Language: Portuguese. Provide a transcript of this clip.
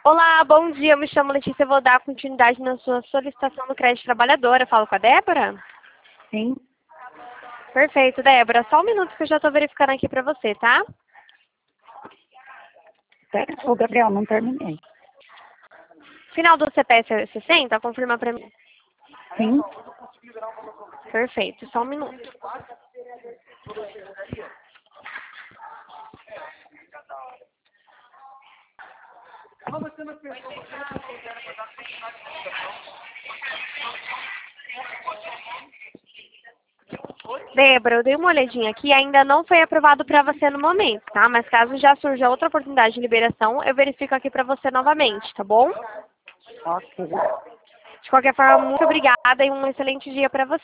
Olá, bom dia. Eu me chamo Letícia. Eu vou dar continuidade na sua solicitação do crédito trabalhadora. Falo com a Débora? Sim. Perfeito, Débora. Só um minuto que eu já estou verificando aqui para você, tá? Espera, ô Gabriel, não terminei. Final do CPF é 60? Confirma para mim. Sim. Perfeito. Só um minuto. Débora, eu dei uma olhadinha aqui, ainda não foi aprovado para você no momento, tá? Mas caso já surja outra oportunidade de liberação, eu verifico aqui para você novamente, tá bom? Ok. De qualquer forma, muito obrigada e um excelente dia para você.